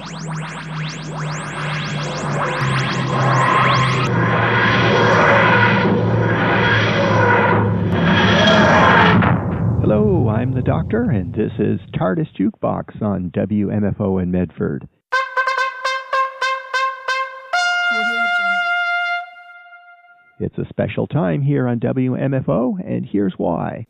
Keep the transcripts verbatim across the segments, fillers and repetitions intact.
Hello, I'm the Doctor, and this is TARDIS Jukebox on W M F O in Medford. It's a special time here on W M F O, and here's why.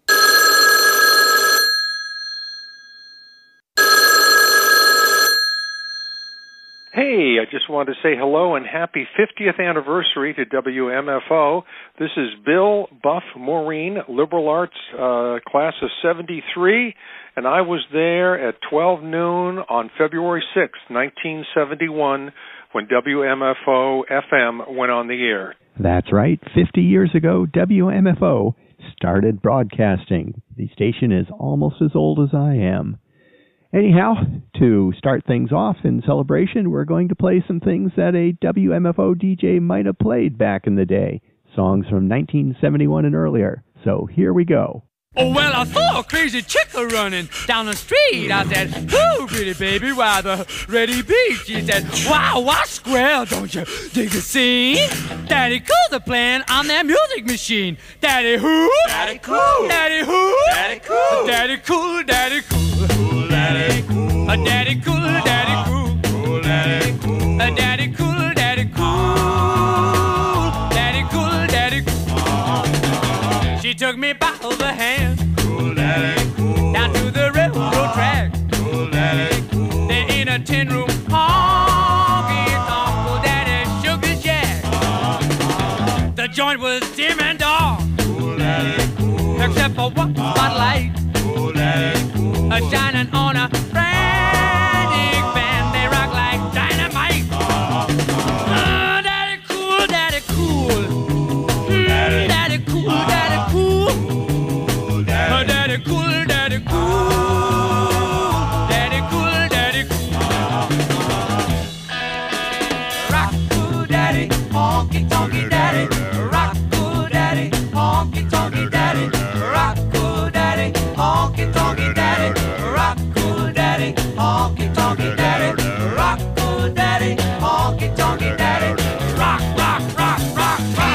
Hey, I just wanted to say hello and happy fiftieth anniversary to W M F O. This is Bill Buff Maureen, Liberal Arts, uh, class of seventy-three, and I was there at twelve noon on February sixth, nineteen seventy-one, when W M F O F M went on the air. That's right. fifty years ago, W M F O started broadcasting. The station is almost as old as I am. Anyhow, to start things off in celebration, we're going to play some things that a W M F O D J might have played back in the day. Songs from nineteen seventy-one and earlier. So here we go. Oh, well, I saw a crazy chick running down the street. I said, "Ooh, pretty baby, why the ready beat?" She said, "Wow, what square, don't you dig the scene? Daddy cool the playing on that music machine. Daddy who? Daddy cool. Daddy who? Daddy cool. Daddy cool, daddy cool. Cool, daddy cool. A daddy cool, daddy cool. Cool, daddy cool. A daddy cool, daddy cool. Daddy cool, daddy cool. She took me by the hand. Cool, daddy cool. Down to the railroad track. Cool, daddy cool. There in a tin room honky tonk. Cool, daddy shook his jack. The joint was dim and dark. Cool, daddy cool. Except for one spotlight. Cool, daddy cool. A shining on a frantic band. They rock like dynamite. Uh, daddy cool, daddy cool. Mm, daddy, daddy cool, uh, daddy cool. Daddy. Daddy cool, daddy cool. Daddy cool, daddy cool. Rock cool, daddy. Honky tonky daddy. Rock cool, daddy. Honky tonky daddy. Rock cool, daddy. Honky tonky daddy. Rock cool, daddy. Honky tonky daddy. Rock cool, daddy. Honky tonky daddy. Rock, rock, rock, rock, rock.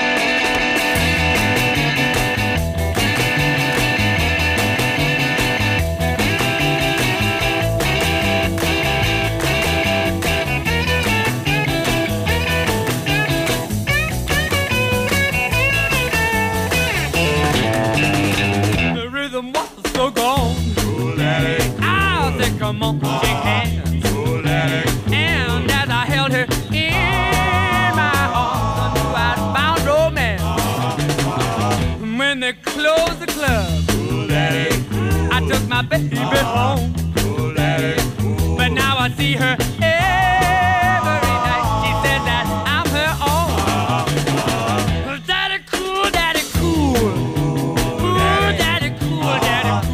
So gone. Cool, daddy. I said, come on, shake hands. Cool, daddy. And as I held her in my arms, I knew I'd found romance. When they closed the club, cool, daddy. I took my baby home. Cool, daddy. But now I see her every night. She says that I'm her own. Daddy cool, daddy cool. Ooh, daddy cool, daddy cool.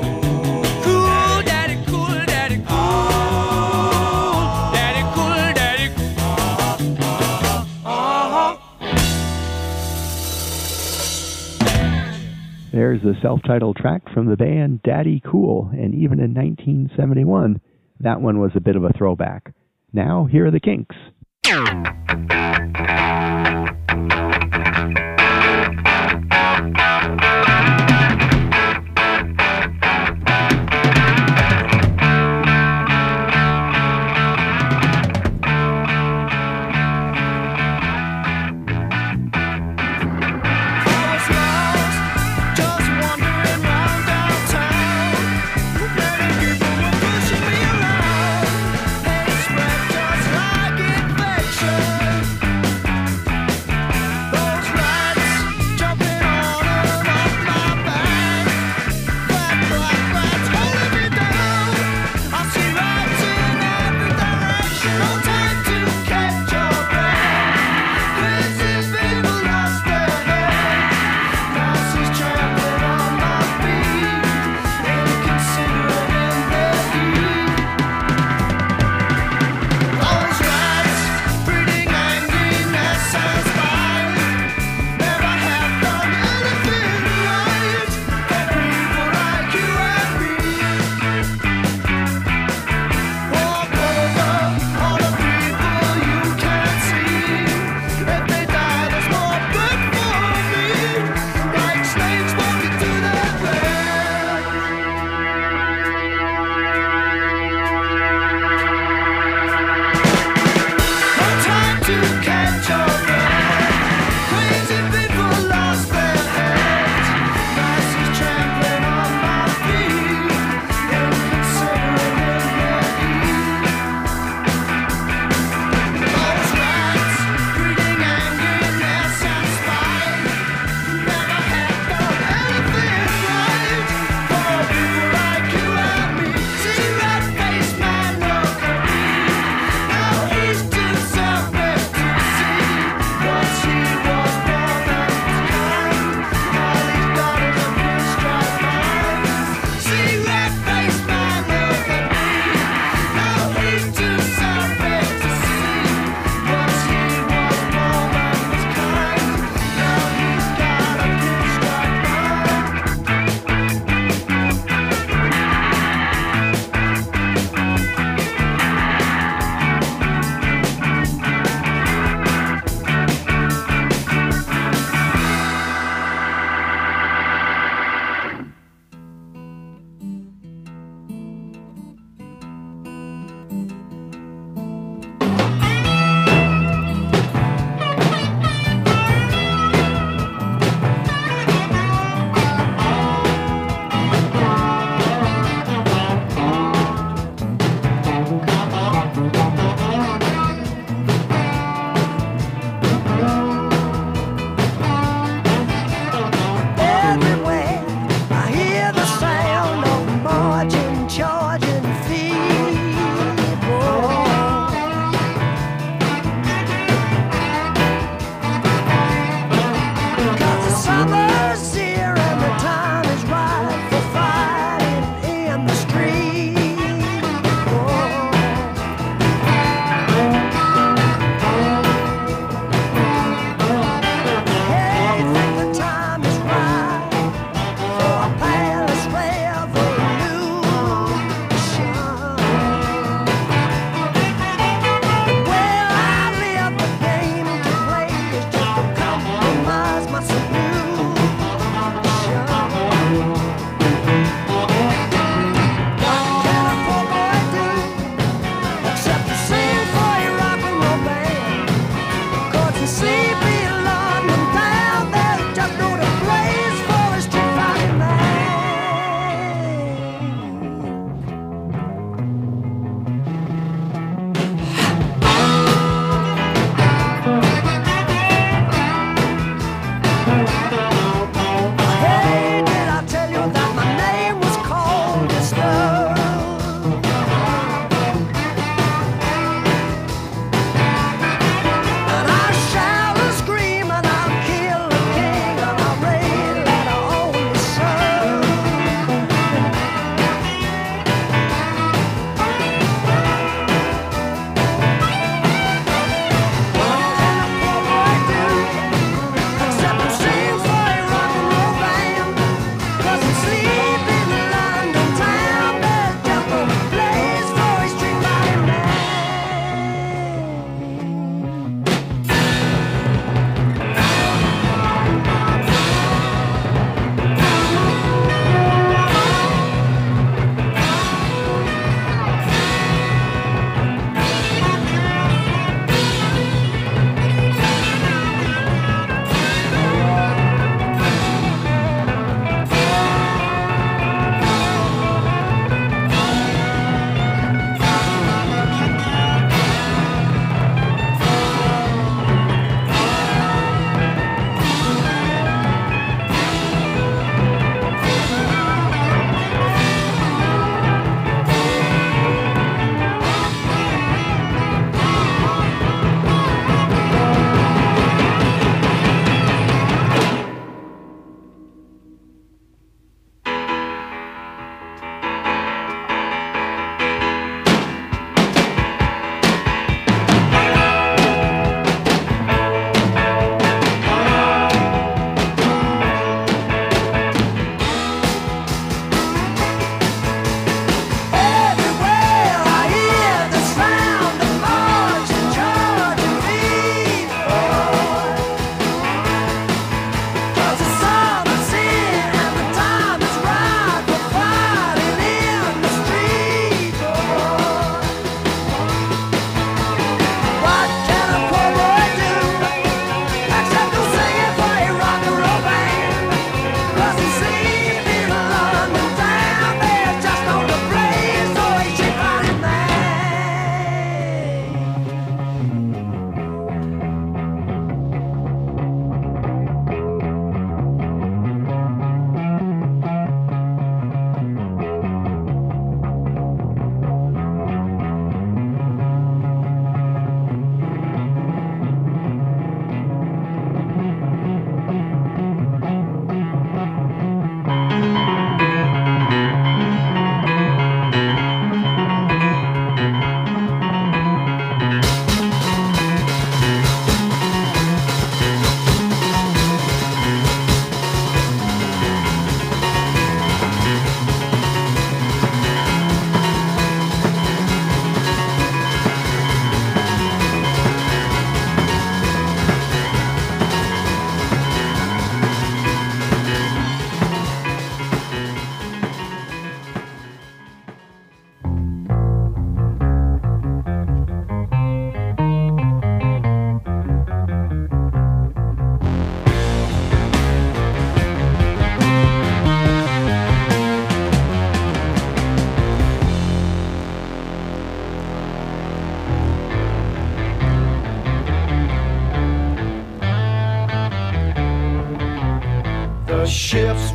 There's the self-titled track from the band Daddy Cool, and even in nineteen seventy-one, that one was a bit of a throwback. Now, here are the Kinks.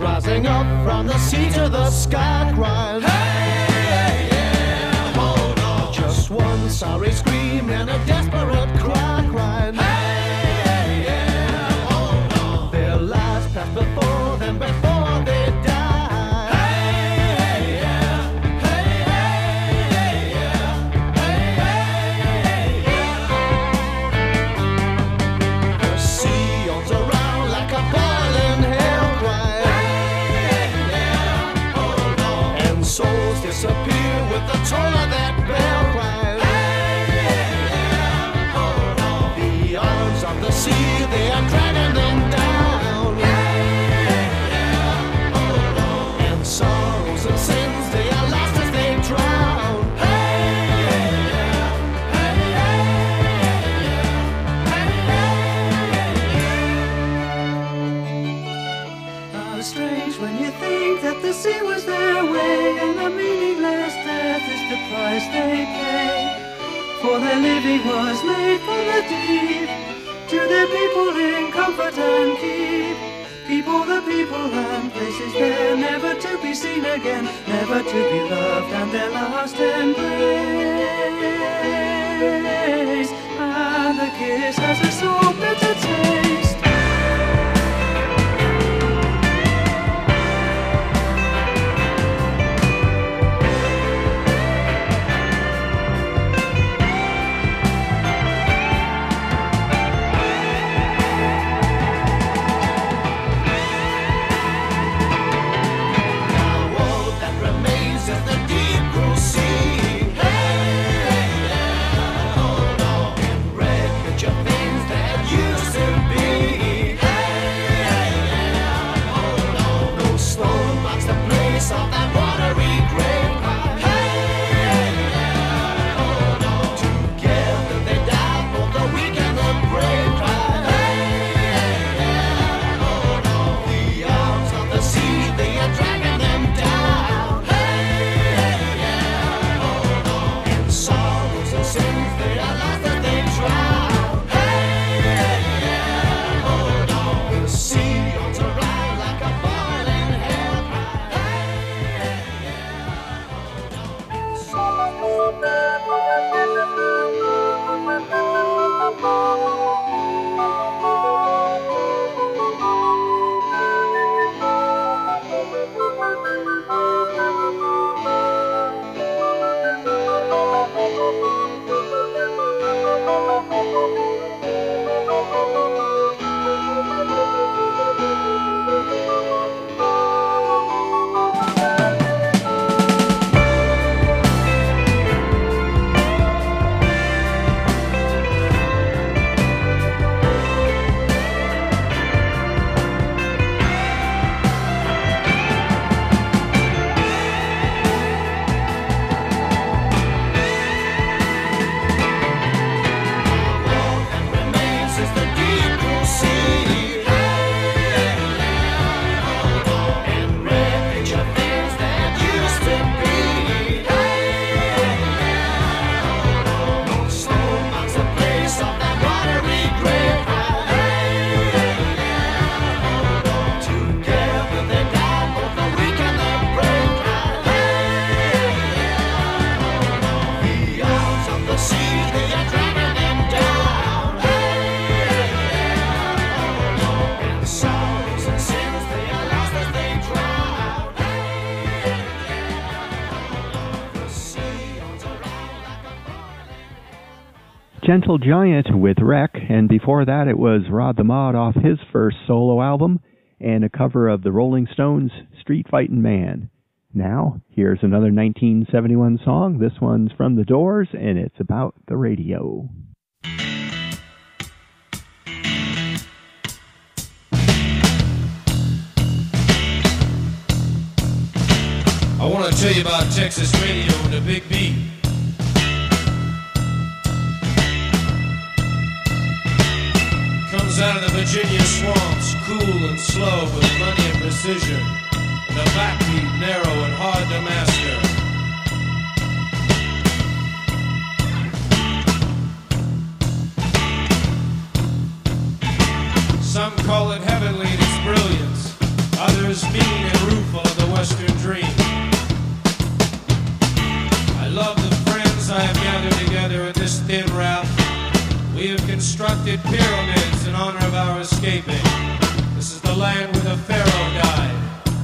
rising up from the sea to the sky, crying, hey, yeah, hold on. Just one sorry scream and a desperate cry, crying, hey, yeah, hold on. Their lives passed before them, before they died. Hey, yeah, hey, hey, yeah, hey, hey, yeah. The sea yawns around like a boiling hell, crying, hey, yeah, hold on. And souls disappear with the toll of that bell, crying, hey, yeah, hold on. The arms of the sea, they are dragging them down, hey, yeah, hold on. And sorrows and sins, they are lost as they drown, hey, yeah, hey, yeah, hey, yeah. How strange when you think that the sea was their way, and the meaningless death is the price they pay. For their living was made from the deep, to their people in comfort and keep. People, the people and places there, never to be seen again, never to be loved, and their last embrace. And the kiss has a so bitter taste. Now all that remains is the deep blue sea. Hey, yeah, hold on. And wreckage of things that used to be. Hey, yeah, hold on. No stone marks the place of that watery grave. Hey, yeah, hold on. Together they died, both the weak and the brave. Hey, yeah, hold on. The arms of the sea, they are dragging them down. Hey, yeah, hold on. And sorrows and sins, they are lost as they drown. Hey, yeah, hold on. The sea yawns around like a boiling hell. Hey, yeah, hold on. And sorrows all that remains is the deep blue sea. Hey, yeah, hold on. And wreckage of things that used to be. Hey, yeah, hold on. No stone marks the place of that watery grave. Hey, yeah, hold on. Together they died, both the weak and the brave. Hey, yeah, hold on. The arms of the sea, they are dragging them down. Hey, yeah, hold on. And sorrows and sins, they are lost as they drown. Hey, yeah, hold on. The sea yawns around like a Gentle Giant with Wreck, and before that it was Rod the Mod off his first solo album, and a cover of the Rolling Stones' Street Fightin' Man. Now, here's another nineteen seventy-one song. This one's from The Doors, and it's about the radio. I want to tell you about Texas radio and the Big Beat. Comes out of the Virginia swamps, cool and slow with plenty of precision, and a backbeat narrow and hard to master. Some call it heavenly in its brilliance, others mean I have gathered together in this thin raft, we have constructed pyramids in honor of our escaping. This is the land where the Pharaoh died.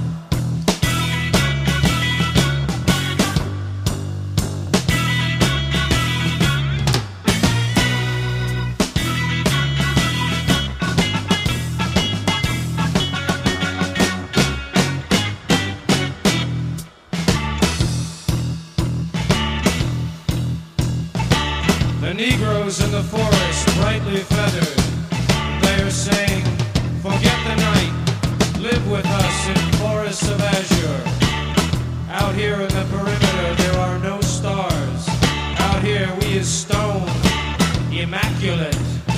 The Negroes in the forest, brightly feathered, they are saying, forget the night, live with us in forests of azure. Out here in the perimeter there are no stars. Out here we is stone, immaculate.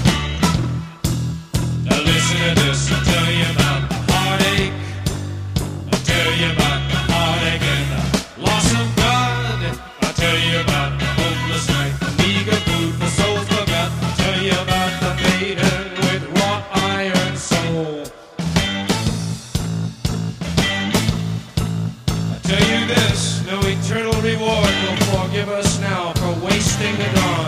Now listen to this, I'll tell you about the heartache. I'll tell you about the heartache and the loss of God. I'll tell you about the hopeless night, the meager food for souls forgot. I'll tell you about the maiden with wrought iron soul. I'll tell you this, no eternal reward will forgive us now for wasting the dawn.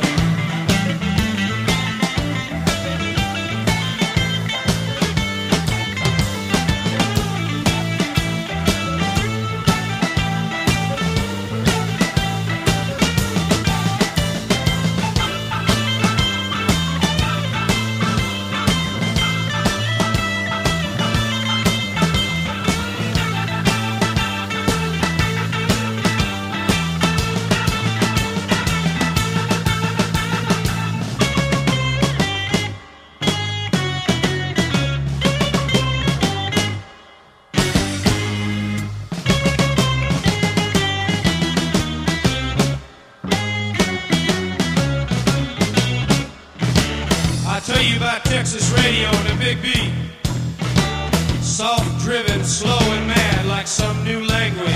Texas radio and a big beat, soft driven, slow and mad like some new language.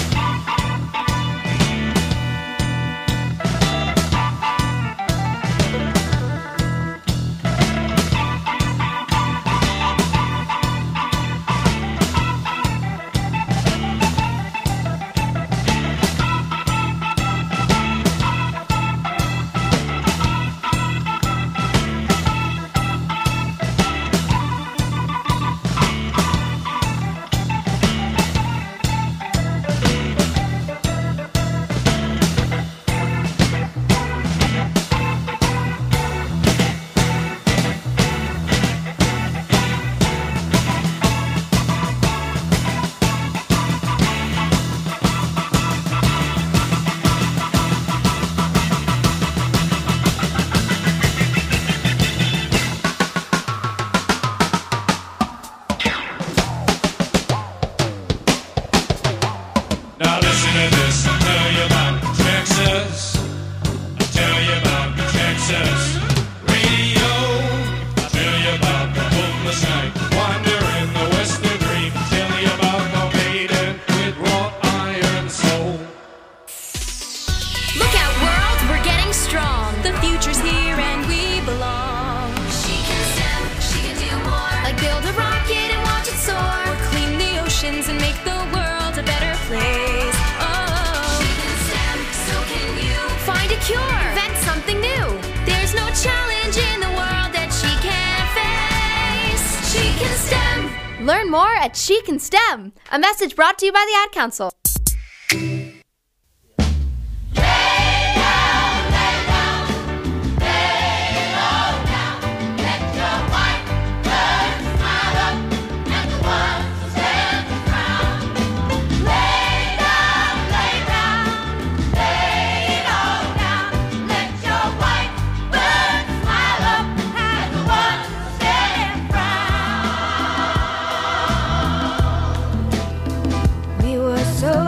Learn more at She Can STEM. A message brought to you by the Ad Council. So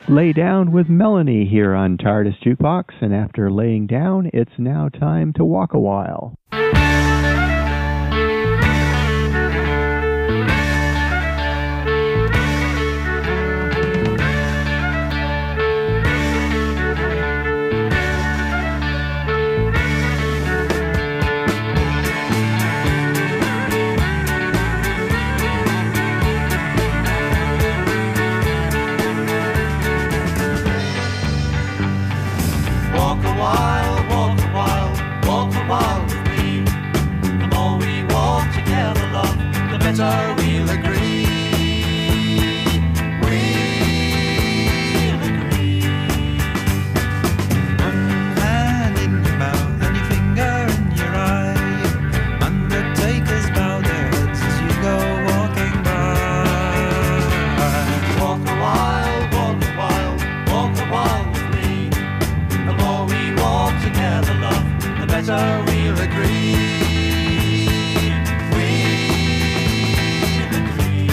Lay Down with Melanie here on TARDIS Jukebox, and after laying down, it's now time to walk a while. Walk a while, walk a while, walk a while with me. The more we walk together, love, the better we'll agree. We'll agree. One hand in your mouth and your finger in your eye. Undertakers bow their heads as you go walking by. Walk a while, walk a while, walk a while with me. The more we walk together, love, the better we'll agree. We'll agree.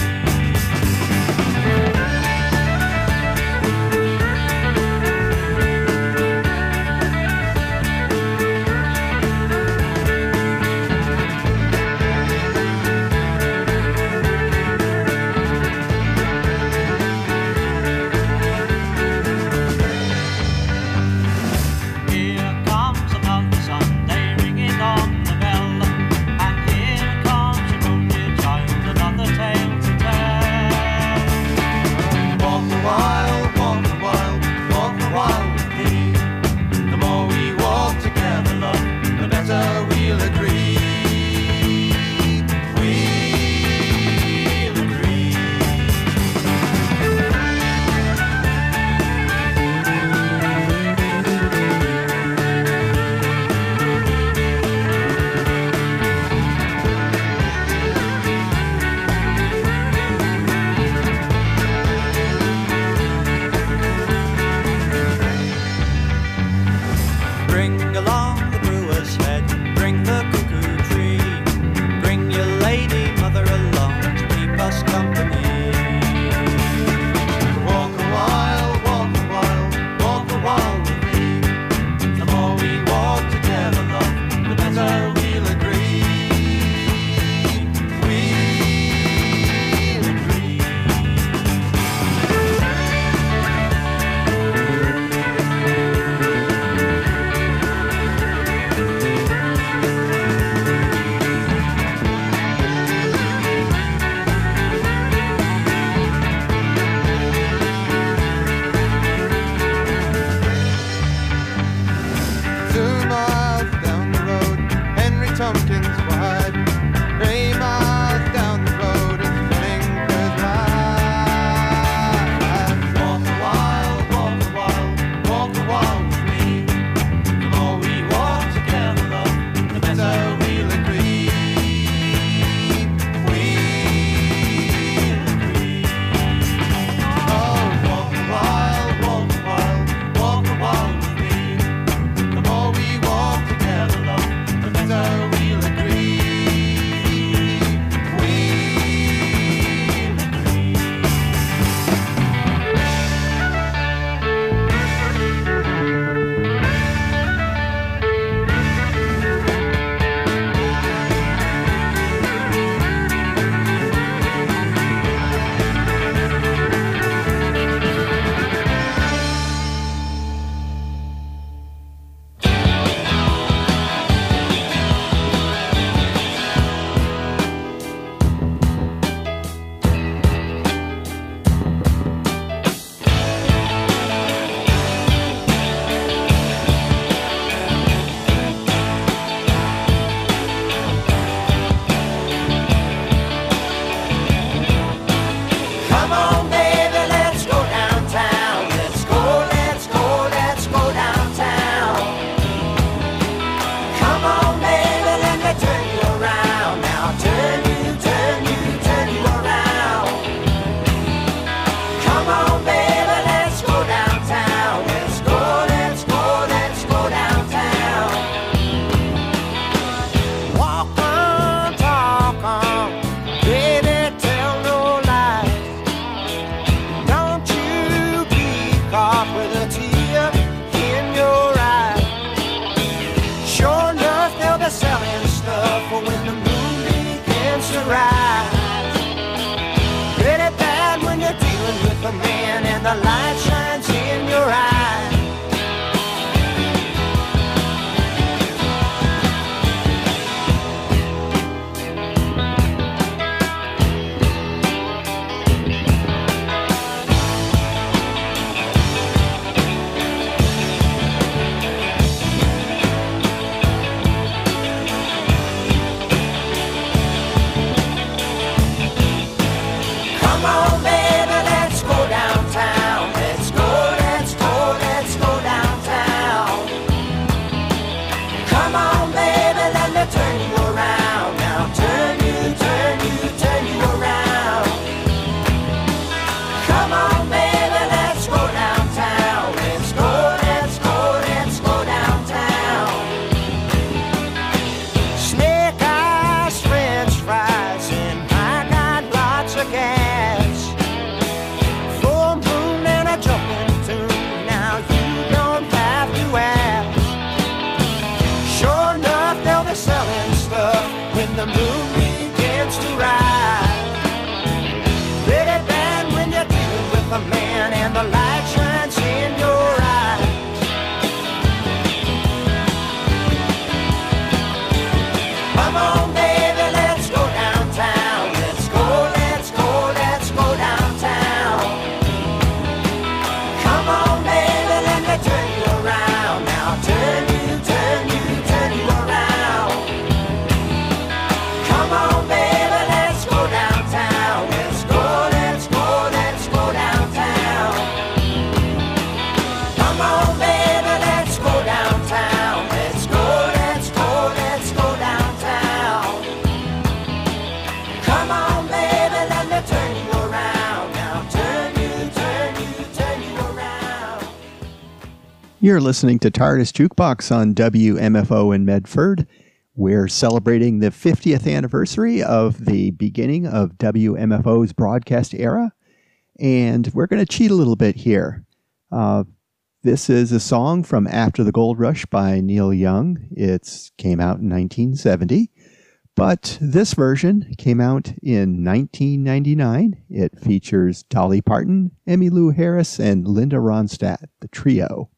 Here comes another Sunday ringing on the bell, and here comes your own dear child, another tale to tell. Walk a while, walk a while, walk a while with me. The more we walk together, love, the better we'll agree. We'll agree. Bring along the brewer's head, bring the cuckoo tree, bring your lady mother along to keep us company. Walk a while, walk a while, walk a while with me. The more we walk together, love, the better we'll agree. We'll agree. Two miles down the road, Henry Tompkins wide. Three miles down the road, it's Flinkers Ride. Walk a while, walk a while, walk a while with me. The more we walk together, love, the better we'll agree. We'll agree. Oh, walk a while, walk a while, walk a while with me. The more we the light shines in your eyes. Come on, baby, let's go downtown. Let's go, let's go, let's go downtown. Come on, baby, let me turn you around. Now turn you, turn you, turn you around. Come on, baby, let's go downtown. Let's go, let's go, let's go downtown. Snake eyes, French fries, and I got lots of gas. Full moon and a jumping tune. Now you don't have to ask. Sure enough, they'll be selling stuff when the moon begins to rise. Pretty bad when you're dealing with a man and the light shines in your eyes. Come on, baby, let's go downtown. Let's go, let's go, let's go downtown. Come on, baby, let me turn you around. Now turn you, turn you, turn you around. Come on, baby, let's go downtown. Let's go, let's go, let's go downtown. Come on, baby, let's go downtown. Let's go, let's go, let's go downtown. Come on, baby, let me turn you around. Now turn you, turn you, turn you around. You're listening to TARDIS Jukebox on W M F O in Medford. We're celebrating the fiftieth anniversary of the beginning of W M F O's broadcast era, and we're going to cheat a little bit here. Uh, this is a song from After the Gold Rush by Neil Young. It came out in nineteen seventy, but this version came out in nineteen ninety-nine. It features Dolly Parton, Emmylou Harris, and Linda Ronstadt, the trio.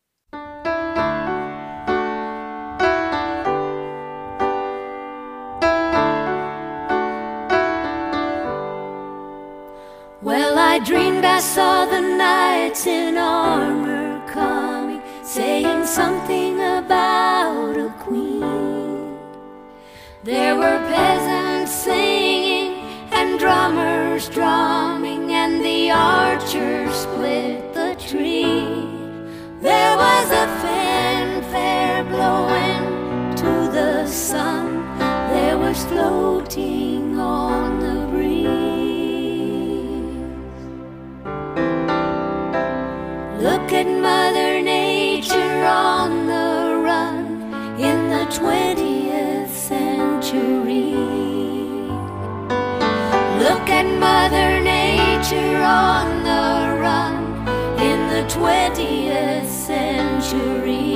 Well, I dreamed I saw the knights in armor coming, saying something about a queen. There were peasants singing and drummers drumming, and the archers split the tree. There was a fanfare blowing to the sun. There was floating on the breeze. Look at Mother Nature on the run in the twentieth century. Look at Mother Nature on the run in the twentieth century.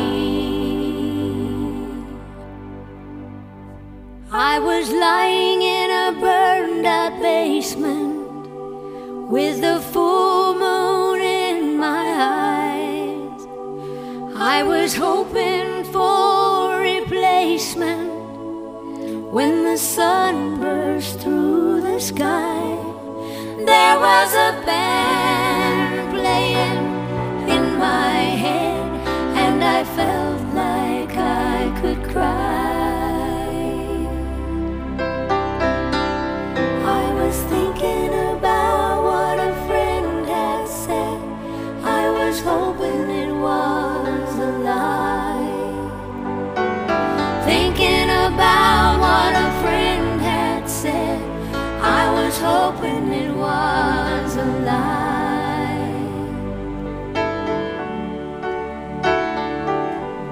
I was lying in a burned out basement with the full moon in my eyes. I was hoping for replacement when the sun burst through the sky. There was a band playing in my head, and I felt like I could cry. I was thinking about what a friend had said. I was hoping it was a lie. Thinking about what a friend had said, I was hoping it was a lie.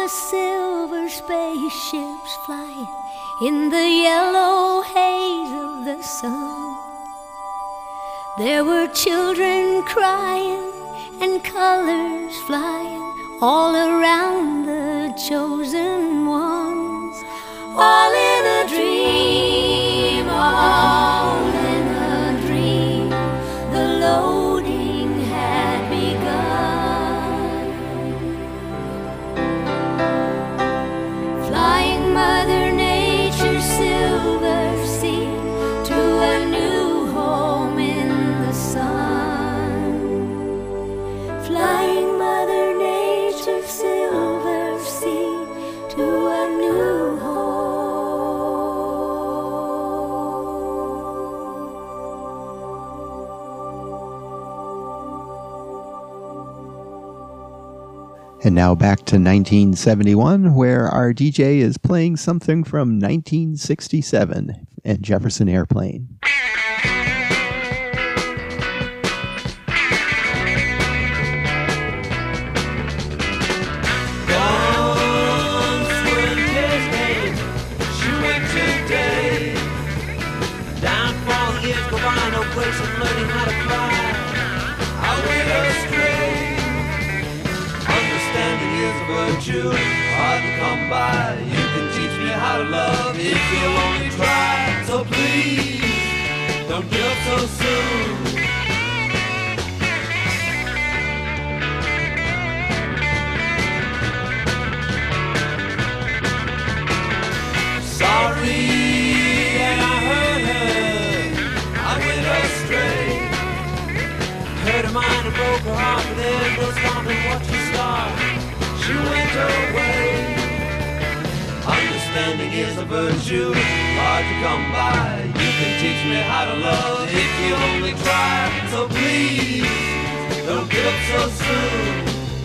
the silver spaceships flying in the yellow haze of the sun. There were children crying and colors flying all around the chosen ones. All in a dream, all in a dream, the loading had begun. Flying Mother Nature's silver sea to a new home in the sun. Flying Mother Nature's silver sea to a new home. And now back to nineteen seventy-one, where our D J is playing something from nineteen sixty-seven and Jefferson Airplane. Gone swim yesterday, she went today. Down for the years go by, no place in learning how to fly. I went astray. Understanding is a virtue, hard to come by. You can teach me how to love if you'll only try. So please, don't give up so soon. Sorry that I hurt her, I went astray. Hurt her mind and broke her heart, but there's no stopping what you start. She went away. Understanding is a virtue, hard to come by. You can teach me how to love if you only try. So please, don't give up so soon.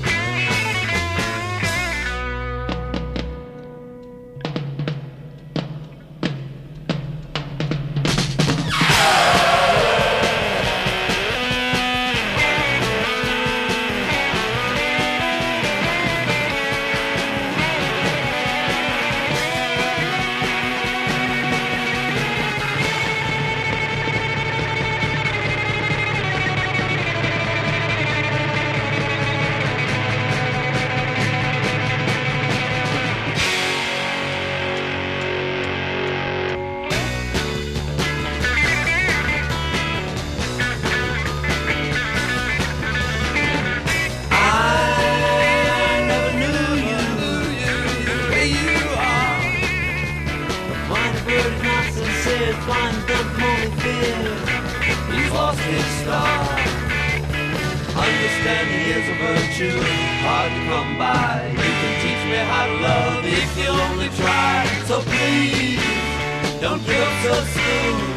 Understanding is a virtue, hard to come by. You can teach me how to love if you'll only try. So please, don't give up so soon.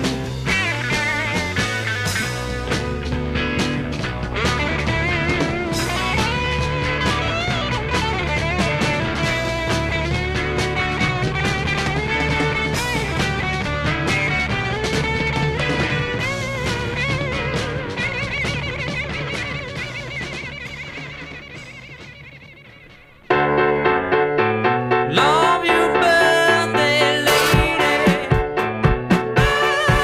Love you, birthday lady.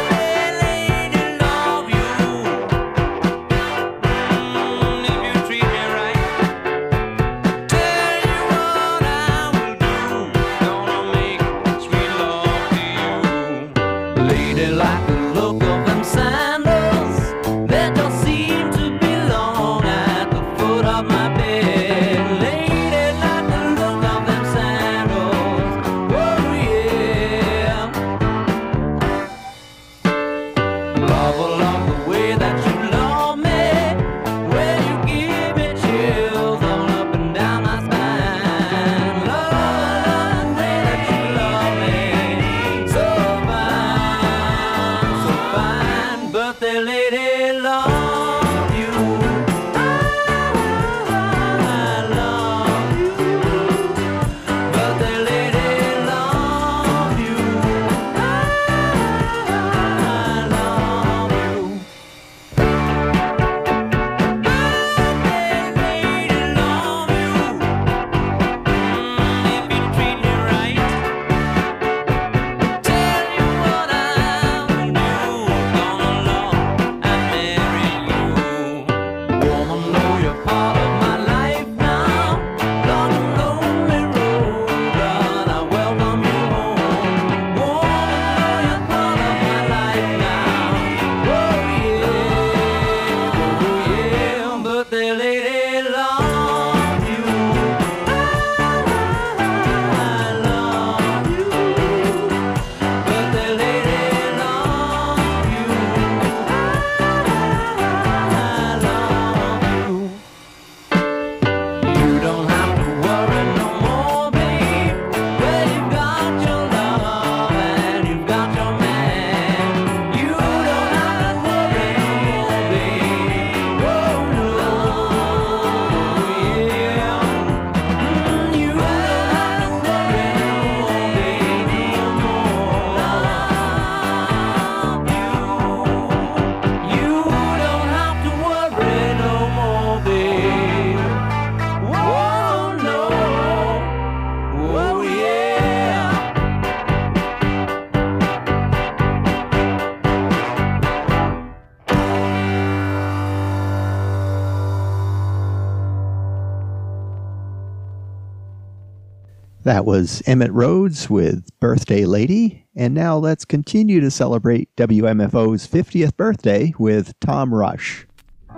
That was Emmett Rhodes with Birthday Lady, and now let's continue to celebrate W M F O's fiftieth birthday with Tom Rush.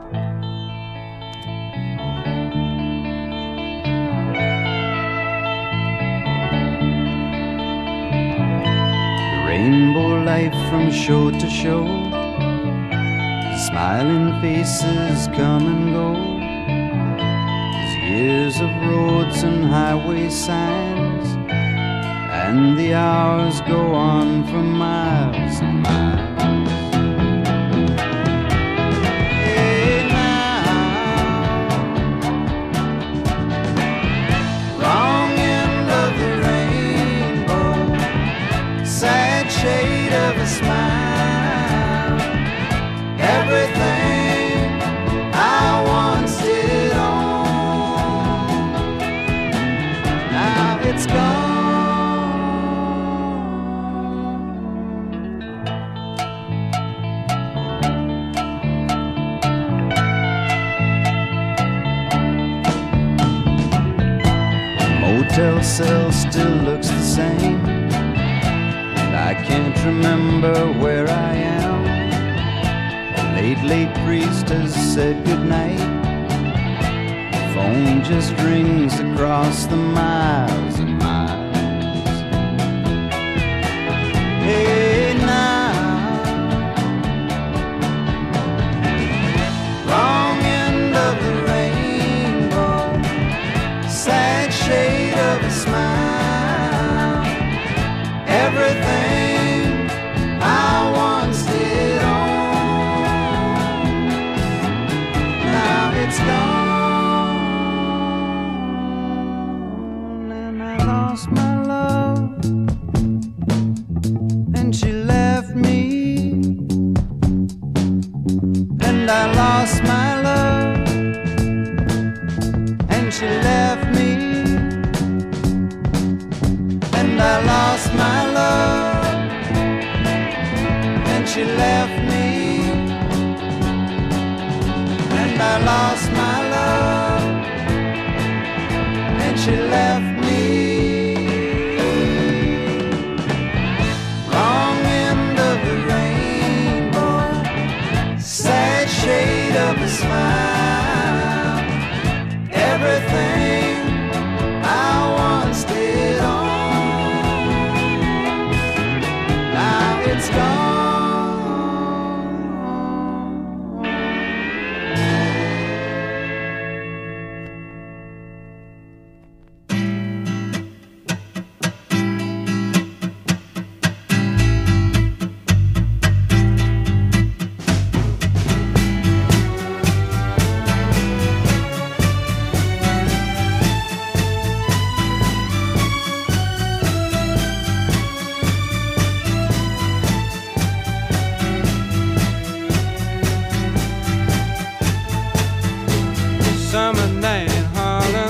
Rainbow light from show to show, smiling faces come and go. Years of roads and highway signs, and the hours go on for miles and miles. Hey now, wrong end of the rainbow, sad shade of a smile. Everything I once did on, it's gone. The motel cell still looks the same, and I can't remember where I am. The late, late priest has said goodnight. Phone just rings across the miles and miles. Hey now, wrong end of the rainbow, sad shade of a smile. Everything I once did on, now it's gone. Lost my love, and she left me, and I lost my love, and she left me, and I lost my love, and she left me, and I lost my love, and she left me. Shade of a smile, everything I once did on, now it's gone. Summer night in Harlem,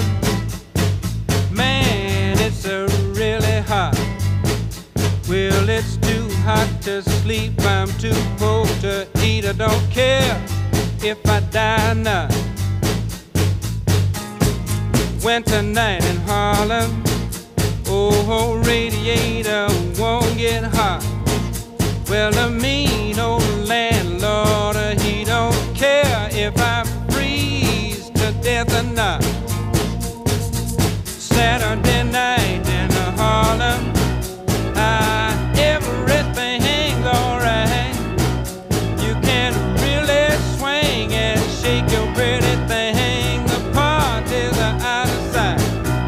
man, it's a really hot. Well, it's too hot to sleep, I'm too poor to eat. I don't care if I die or not. Winter night in Harlem, oh, radiator won't get hot. Well, the mean old landlord, he don't care if I freeze to death or not. Saturday night in Harlem, ah, everything hangs alright. You can really swing and shake your pretty thing. The parties are out of sight.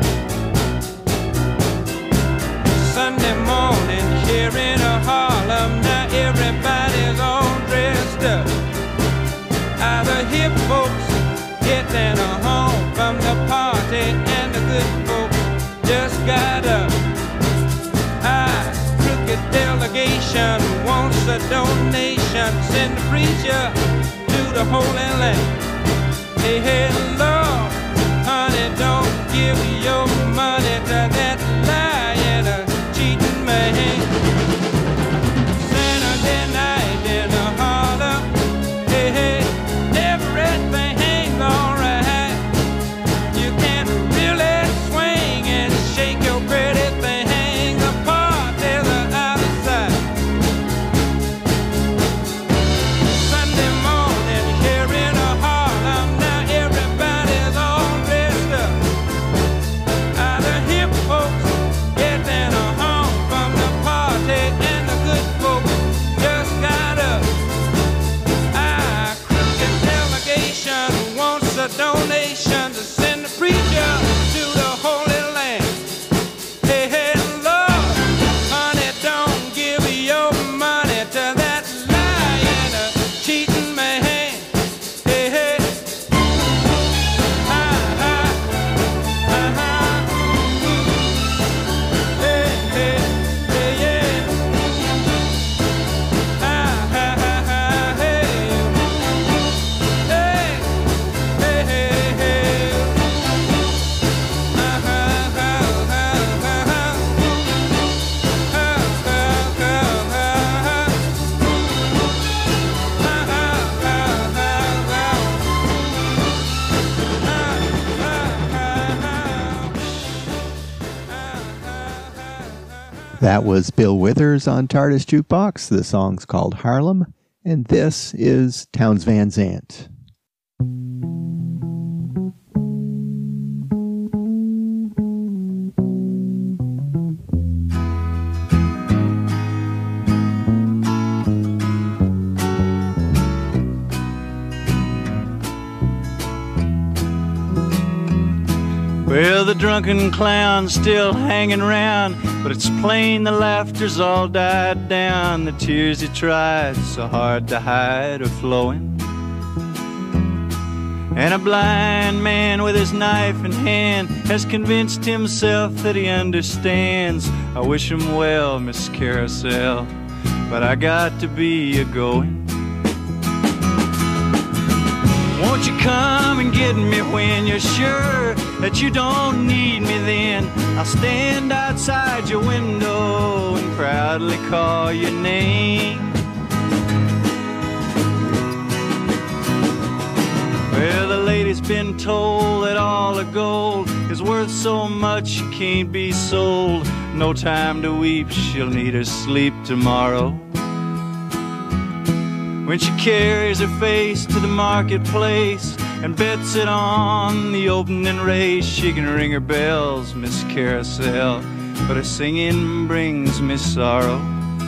Sunday morning here in Harlem, now everybody's all dressed up. All the hip folks getting home from the party, and the good folks just got up. Ah, crooked delegation wants a donation. Send the preacher to the Holy Land. Hey, hey, Lord, honey, don't give your money to that lying, uh, cheating man. Saturday night in Harlem, hey, hey, everything hangs alright. You can really swing and shake your breath. That was Bill Withers on TARDIS Jukebox. The song's called Harlem, and this is Townes Van Zandt. Well, the drunken clown's still hanging round, but it's plain the laughter's all died down. The tears he tried so hard to hide are flowing. And a blind man with his knife in hand has convinced himself that he understands. I wish him well, Miss Carousel, but I got to be a-going. Won't you come and get me when you're sure that you don't need me then? I'll stand outside your window and proudly call your name. Well, the lady's been told that all the gold is worth so much it can't be sold. No time to weep, she'll need her sleep tomorrow. When she carries her face to the marketplace and bets it on the opening race, she can ring her bells, Miss Carousel, but her singing brings me sorrow.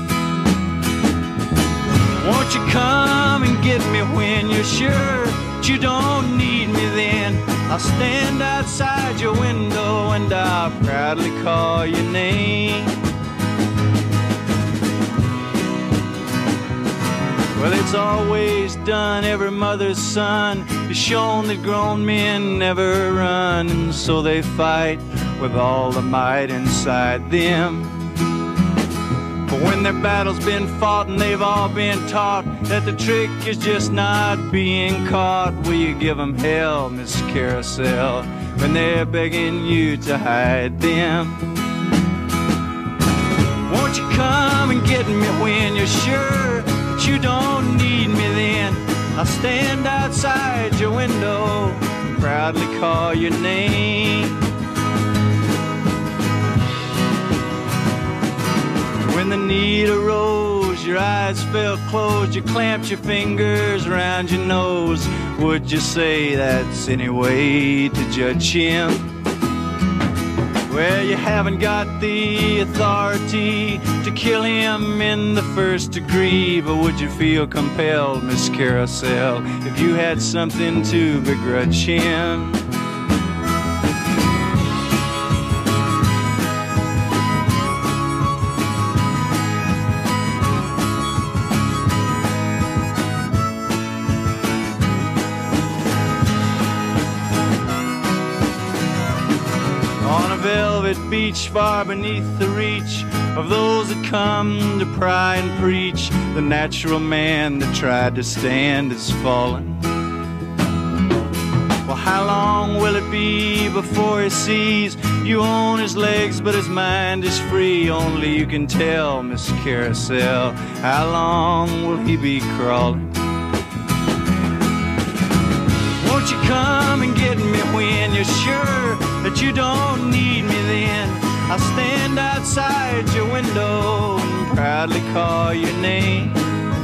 Won't you come and get me when you're sure that you don't need me then? I'll stand outside your window and I'll proudly call your name. Well, it's always done, every mother's son is shown that grown men never run, and so they fight with all the might inside them. But when their battle's been fought and they've all been taught that the trick is just not being caught, will you give them hell, Miss Carousel, when they're begging you to hide them? Won't you come and get me when you're sure you don't need me then? I'll stand outside your window and proudly call your name. When the need arose, your eyes felt closed, you clamped your fingers around your nose. Would you say that's any way to judge him? Well, you haven't got the authority to kill him in the first degree, but would you feel compelled, Miss Carousel, if you had something to begrudge him? Beach far beneath the reach of those that come to pry and preach, the natural man that tried to stand is fallen. Well, how long will it be before he sees you own his legs but his mind is free? Only you can tell, Miss Carousel, how long will he be crawling? Won't you come and get me when you're sure that you don't need me then? I'll stand outside your window and proudly call your name.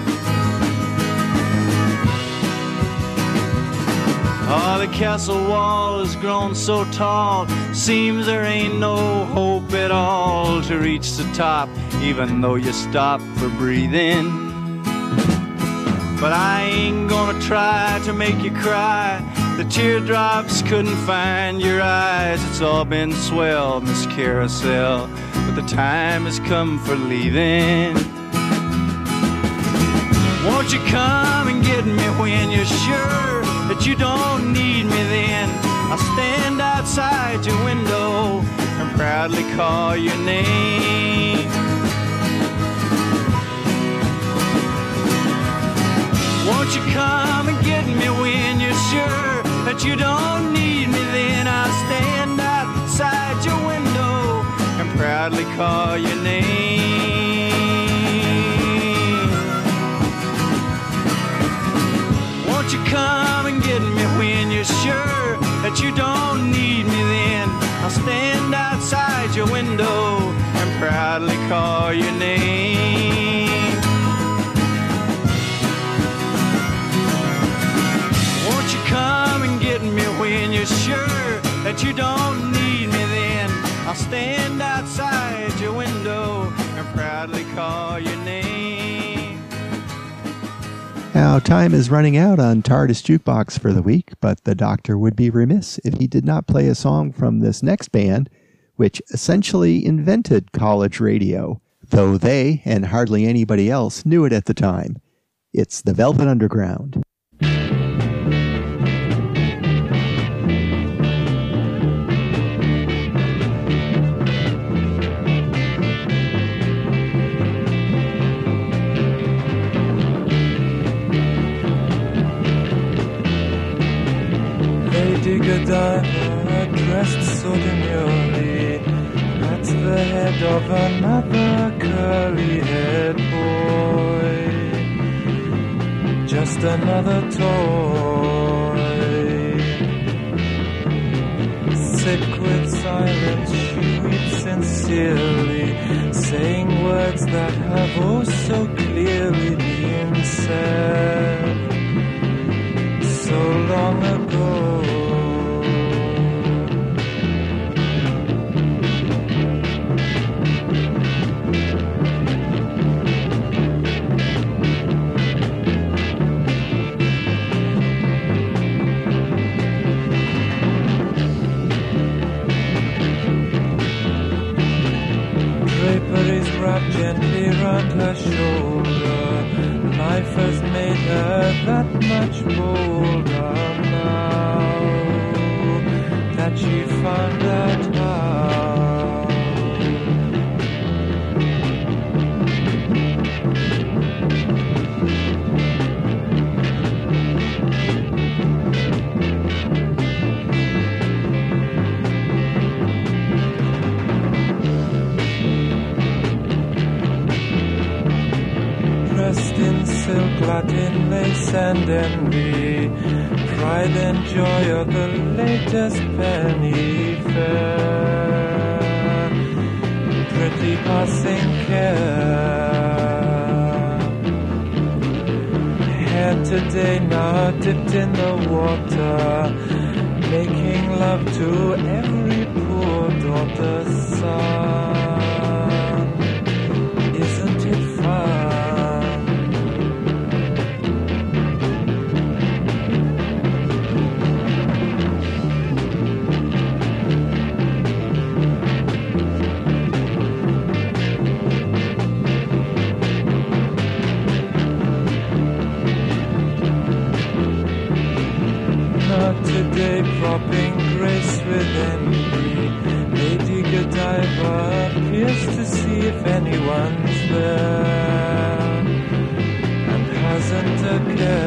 Oh, the castle wall has grown so tall, seems there ain't no hope at all to reach the top, even though you stop for breathing. But I ain't gonna try to make you cry. The teardrops couldn't find your eyes. It's all been swell, Miss Carousel, but the time has come for leaving. Won't you come and get me when you're sure that you don't need me then? I'll stand outside your window and proudly call your name. Won't you come and get me when you're sure that you don't need me then? I'll stand outside your window and proudly call your name. Won't you come and get me when you're sure that you don't need me then? I'll stand outside your window and proudly call call your name. Won't you come and get me when you're sure that you don't need me then? I'll stand outside your window and proudly call your name. Now, time is running out on TARDIS Jukebox for the week, but the Doctor would be remiss if he did not play a song from this next band, which essentially invented college radio, though they, and hardly anybody else, knew it at the time. It's the Velvet Underground. Lady Godiva, dressed so demurely, at the head of another curly-haired boy. Just another toy. Sick with silence, she weeps sincerely, saying words that have oh so clearly been said so long ago. Draperies wrapped gently round her shoulder. Life has made her that much bolder now that she found out how. Dressed in silk, Latin lace and envy, pride and joy of the latest penny fair, pretty passing care. Hair today now dipped in the water, making love to every poor daughter's son. Isn't it fun? Today propping grace with envy, Lady Godiva appears to see if anyone's there, and hasn't a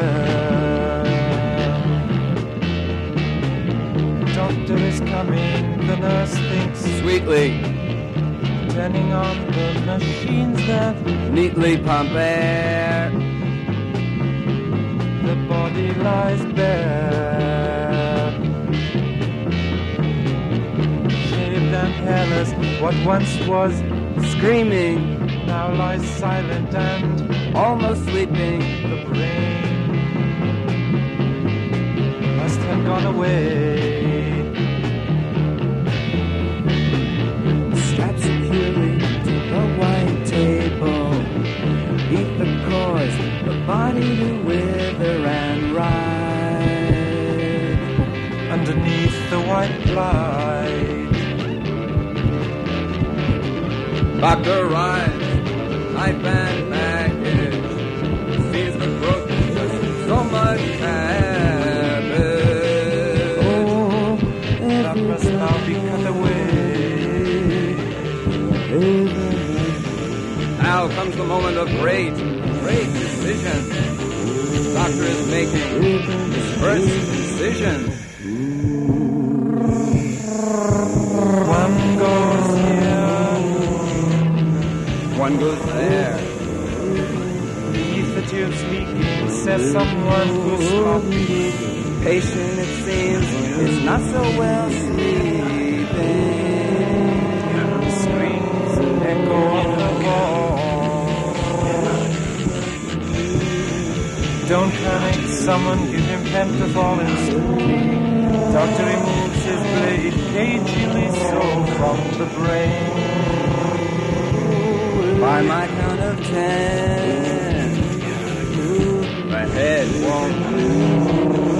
care. Doctor is coming, the nurse thinks Sweetly, turning on the machines that neatly pump air. The body lies bare, shaved and hairless. What once was Screaming, now lies silent and almost sleeping. the brain must have gone away. Strapped securely to the white table, beneath the cause, the body to wither and ride. Underneath the white light, Doctor arrives, knife and package, sees the throat, just so much habit. oh, that must now be cut away. Now comes the moment of great, great decision. Doctor is making his first decision. One goes here, One goes there. beneath the tubes leaking, says someone who's sloppy. Patient, it seems, is not so well sleeping. Screams and echo of the ball. Don't panic, someone give him pentothal instantly. Doctor removes his blade, cagily so from the brain. By my count of ten, my head won't move.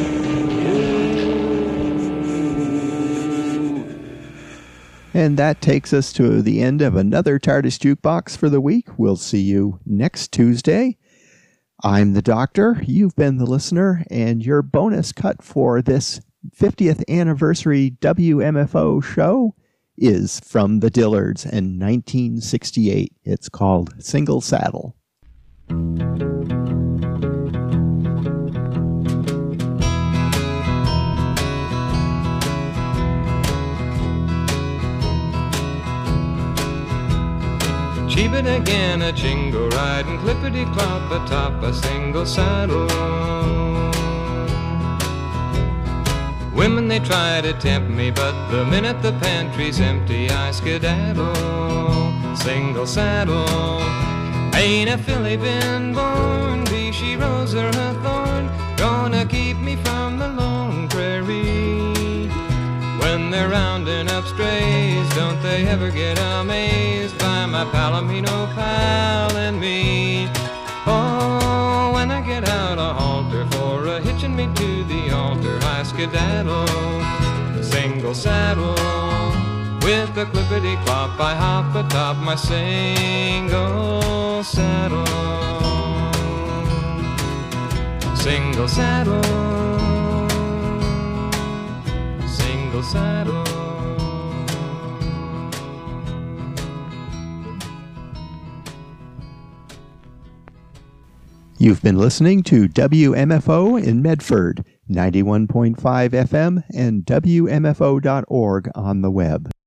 And that takes us to the end of another TARDIS Jukebox for the week. We'll see you next Tuesday. I'm the Doctor, you've been the listener, and your bonus cut for this fiftieth anniversary W M F O show is from the Dillards in nineteen sixty-eight. It's called Single Saddle. Cheep it again, a jingle ride and clippity clop atop a single saddle. Women, they try to tempt me, but the minute the pantry's empty, I skedaddle. Single saddle. Ain't a filly been born, be she rose or a thorn, gonna keep me from the lone prairie. When they're rounding up strays, don't they ever get amazed by my Palomino pal and me? Oh, when I get out a halter for a hitching me to the altar, I skedaddle, single saddle. With the clippity-clop, I hop atop my single saddle. Single saddle. Single saddle. You've been listening to W M F O in Medford, ninety-one point five F M and W M F O dot org on the web.